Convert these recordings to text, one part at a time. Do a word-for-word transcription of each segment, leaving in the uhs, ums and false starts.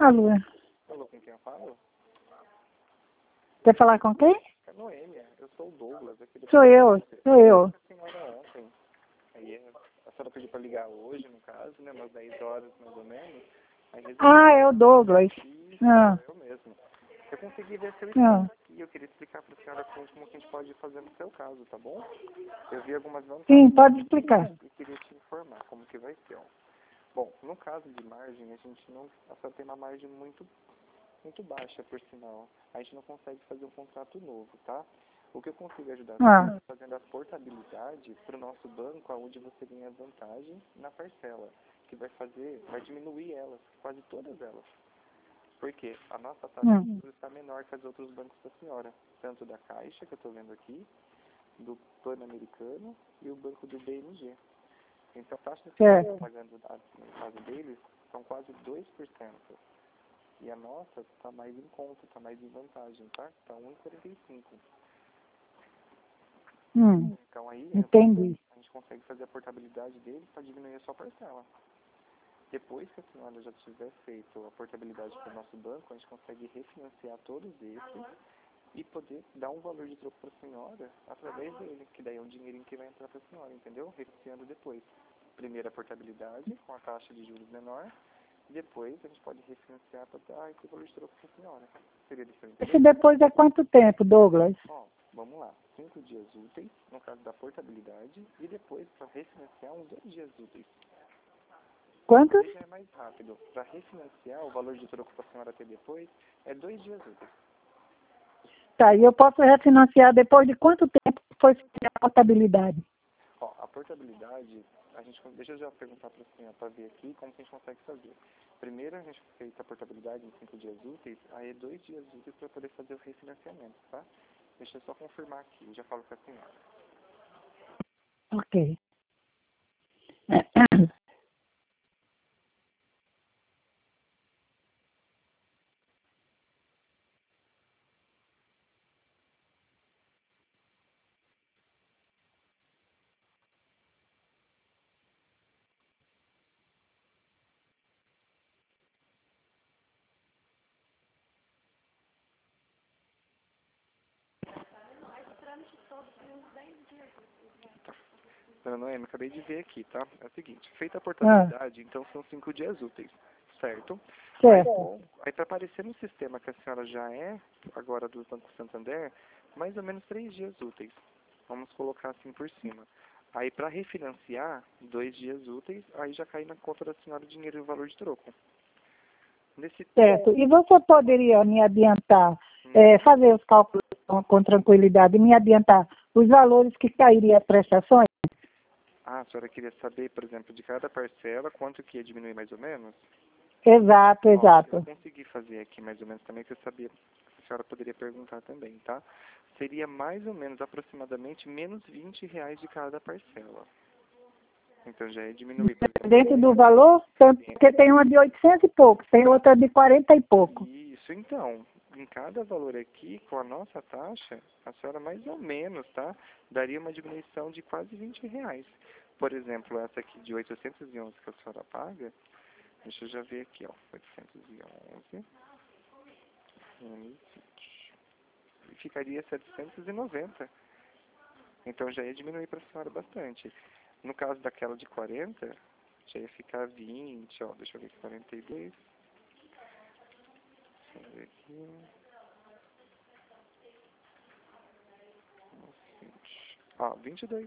Alô? Alô, com quem eu falo? Quer falar com quem? É Noêmia, eu sou o Douglas. Aqui do... Sou eu, sou eu. A senhora ontem. Aí a senhora pediu para ligar hoje, no caso, né? Umas dez horas mais ou menos. Aí resolvi... Ah, é o Douglas. Isso, Ah. eu mesmo. Eu consegui ver seu Ah. estado aqui. Eu queria explicar para a senhora como, como que a gente pode fazer no seu caso, tá bom? Eu vi algumas vantagens. Sim, pode explicar. E queria te informar como que vai ser, ó. Bom, no caso de margem, a gente não... A senhora tem uma margem muito... muito baixa, por sinal. A gente não consegue fazer um contrato novo, tá? O que eu consigo ajudar Ah. é fazendo a portabilidade para o nosso banco, onde você ganha vantagem na parcela, que vai fazer, vai diminuir elas, quase todas elas. Porque a nossa taxa Hum. de juros está menor que as outros bancos da senhora, tanto da Caixa, que eu estou vendo aqui, do Pan-Americano e o banco do B M G. Então a taxa que É. você está pagando no caso deles são quase dois por cento. E a nossa está mais em conta, está mais em vantagem, tá? Está um vírgula quarenta e cinco. Hum. Então aí Entendi. a gente consegue fazer a portabilidade dele para diminuir a sua parcela. Depois que a senhora já tiver feito a portabilidade para o nosso banco, a gente consegue refinanciar todos esses e poder dar um valor de troco para a senhora através dele, que daí é um dinheirinho que vai entrar para a senhora, entendeu? Refinanciando depois. Primeiro a portabilidade com a taxa de juros menor. Depois a gente pode refinanciar para dar esse valor de troco para a senhora. Seria diferente? Esse depois é quanto tempo, Douglas? Ó, vamos lá. Cinco dias úteis, no caso da portabilidade, e depois para refinanciar uns dois dias úteis. Quantos? Aí já é mais rápido. Para refinanciar, o valor de troco para a senhora ter depois é dois dias úteis. Tá, e eu posso refinanciar depois de quanto tempo foi feita a portabilidade? Ó, a portabilidade, a gente, deixa eu já perguntar para a senhora, para ver aqui como que a gente consegue fazer. Primeiro a gente fez a portabilidade em cinco dias úteis, aí é dois dias úteis para poder fazer o refinanciamento, tá? Deixa eu só confirmar aqui, eu já falo com a senhora. Ok. Dona Noemi, acabei de ver aqui, tá? É o seguinte, feita a Ah, portabilidade, então são cinco dias úteis, certo? Aí, certo. bom, aí para aparecer no sistema que a senhora já é, agora do Banco Santander, mais ou menos três dias úteis. Vamos colocar assim por cima. Aí para refinanciar, dois dias úteis, aí já cai na conta da senhora o dinheiro e o valor de troco. Nesse Certo. E você poderia me adiantar, hum, é, fazer os cálculos com, com tranquilidade e me adiantar os valores que cairiam as prestações? ah, a senhora queria saber, por exemplo, de cada parcela, quanto que ia diminuir mais ou menos? Exato, Ó, eu exato. consegui fazer aqui mais ou menos também, que eu sabia que a senhora poderia perguntar também, tá? Seria mais ou menos, aproximadamente, menos vinte reais de cada parcela. Então já é diminuir, por exemplo. Dentro do valor, tanto porque tem uma de oitocentos e pouco, tem outra de quarenta e pouco. Isso, então, em cada valor aqui, com a nossa taxa, a senhora mais ou menos, tá? Daria uma diminuição de quase vinte reais. Por exemplo, essa aqui de oitocentos e onze que a senhora paga, deixa eu já ver aqui, ó, oitocentos e onze, menos vinte. E ficaria setecentos e noventa. Então já ia diminuir para a senhora bastante. No caso daquela de quarenta, já ia ficar vinte, ó, deixa eu ver aqui, quarenta e dois. Deixa eu ver aqui. vinte. Ó, vinte e dois.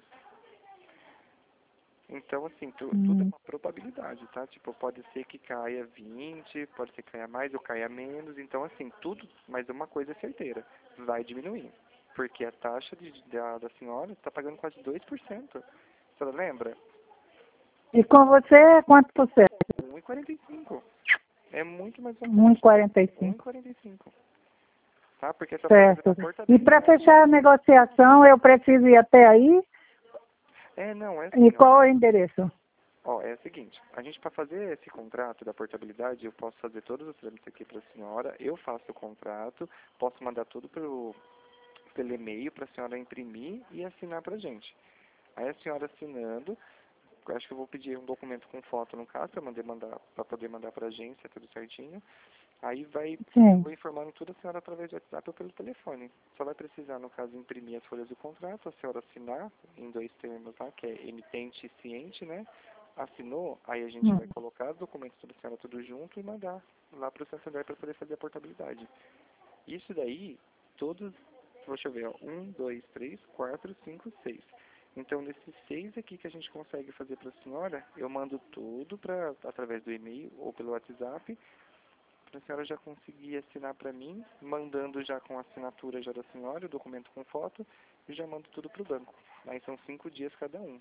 Então, assim, tu, tudo é Hum. uma probabilidade, tá? Tipo, pode ser que caia vinte, pode ser que caia mais ou caia menos. Então, assim, tudo, mas uma coisa é certeira, vai diminuir. Porque a taxa de, da, da senhora está pagando quase dois por cento. A senhora lembra? E com você, quanto por cento? um vírgula quarenta e cinco. É muito mais um vantagem. vírgula quarenta e um vírgula cinco. quarenta e cinco. Tá? Porque está fazendo Certo. a E para portabilidade. fechar a negociação, eu preciso ir até aí? É, não, é E assim, ó. qual é o endereço? Ó, é o seguinte, a gente para fazer esse contrato da portabilidade, eu posso fazer todos os trâmites aqui para a senhora, eu faço o contrato, posso mandar tudo pelo, pelo e-mail para a senhora imprimir e assinar para a gente. Aí a senhora assinando, eu acho que eu vou pedir um documento com foto no caso, para mandar, para poder mandar para a agência, tudo certinho. Aí vai, eu vou informando tudo a senhora através do WhatsApp ou pelo telefone. Só vai precisar, no caso, imprimir as folhas do contrato, a senhora assinar em dois termos lá, que é emitente e ciente, né? Assinou, aí a gente Hum. vai colocar os documentos da senhora tudo junto e mandar lá para o Santander para poder fazer a portabilidade. Isso daí, todos, deixa eu ver, ó, um, dois, três, quatro, cinco, seis. Então, nesses seis aqui que a gente consegue fazer para a senhora, eu mando tudo pra, através do e-mail ou pelo WhatsApp, para a senhora já conseguir assinar para mim, mandando já com a assinatura já da senhora, o documento com foto, e já mando tudo para o banco. Aí são cinco dias cada um.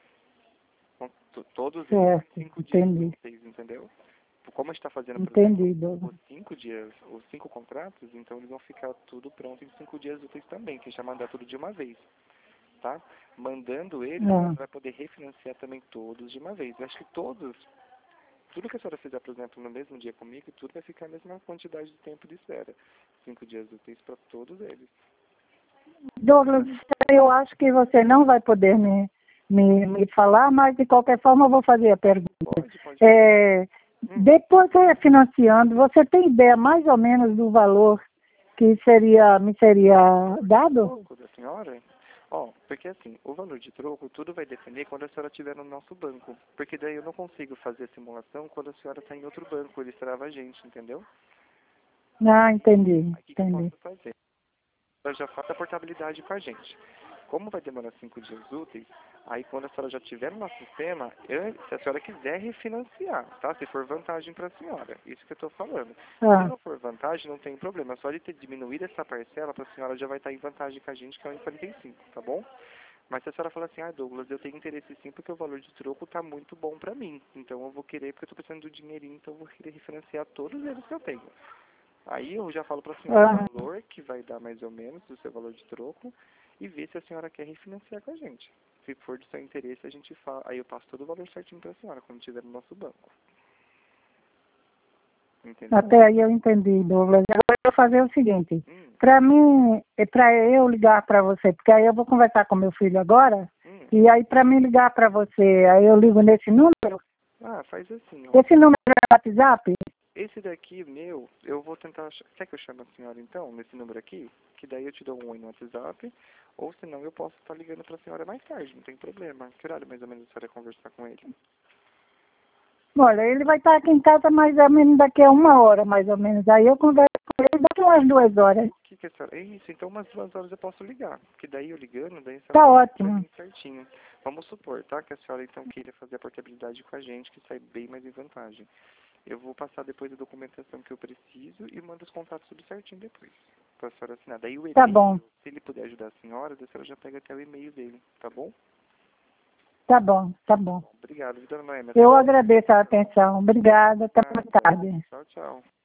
Então, todos eles Certo, cinco entendi. dias vocês, entendeu? Como a gente está fazendo, por Entendi, exemplo, Douglas. os cinco dias, os cinco contratos, então eles vão ficar tudo pronto em cinco dias úteis também, que a gente vai mandar tudo de uma vez, tá? Mandando eles, Ah. você vai poder refinanciar também todos de uma vez. Eu acho que todos, tudo que a senhora fizer, por exemplo, no mesmo dia comigo, tudo vai ficar a mesma quantidade de tempo de espera. Cinco dias úteis para todos eles. Douglas, eu acho que você não vai poder me, me, me falar, mas de qualquer forma eu vou fazer a pergunta. Pode, pode. É, Hum. Depois de financiando, você tem ideia mais ou menos do valor que seria, me seria dado? Troco da senhora? Ó, porque assim, o valor de troco, tudo vai depender quando a senhora estiver no nosso banco. Porque daí eu não consigo fazer a simulação quando a senhora está em outro banco, ele trava a gente, entendeu? Ah, entendi, Aí o que, que eu entendi. posso fazer? Ela já faz a portabilidade com a gente. Como vai demorar cinco dias úteis, aí quando a senhora já estiver no nosso sistema, eu, se a senhora quiser refinanciar, tá? Se for vantagem para a senhora, isso que eu estou falando. Ah. Se não for vantagem, não tem problema. Só de ter diminuído essa parcela, para a senhora já vai estar em vantagem com a gente, que é um quarenta e cinco, tá bom? Mas se a senhora falar assim, ah, Douglas, eu tenho interesse sim, porque o valor de troco tá muito bom para mim. Então eu vou querer, porque eu estou precisando do dinheirinho, então eu vou querer refinanciar todos eles que eu tenho. Aí eu já falo para a senhora Ah. o valor que vai dar mais ou menos do seu valor de troco e ver se a senhora quer refinanciar com a gente. Se for do seu interesse, a gente fala, aí eu passo todo o valor certinho para a senhora quando estiver no nosso banco. Entendeu? Até aí eu entendi, Douglas. Agora eu vou fazer o seguinte. Hum, Para mim, para eu ligar para você, porque aí eu vou conversar com meu filho agora, hum. e aí para mim ligar para você, aí eu ligo nesse número. Ah, faz assim, ó. Esse número é WhatsApp? Esse daqui, meu, eu vou tentar... ach- Quer que eu chame a senhora, então, nesse número aqui? Que daí eu te dou um oi no WhatsApp. Ou senão eu posso estar ligando para a senhora mais tarde, não tem problema. Que horário mais ou menos a senhora ia conversar com ele? Olha, ele vai estar aqui em casa mais ou menos daqui a uma hora, mais ou menos. Aí eu converso com ele daqui a umas duas horas. Que que a senhora... É isso, então umas duas horas eu posso ligar. Porque daí eu ligando, daí a senhora Tá vai ótimo. mim certinho. Vamos supor, tá? Que a senhora então queira fazer a portabilidade com a gente, que sai bem mais em vantagem. Eu vou passar depois a documentação que eu preciso e mando os contratos tudo certinho depois. Pra senhora assinar. Daí o e-mail, Tá bom, se ele puder ajudar a senhora, daí a senhora já pega até o e-mail dele, tá bom? tá bom, tá bom. Obrigado, viu, dona Noêmia? Eu agradeço a atenção. Obrigada, até mais Obrigado. tarde. Tchau, tchau.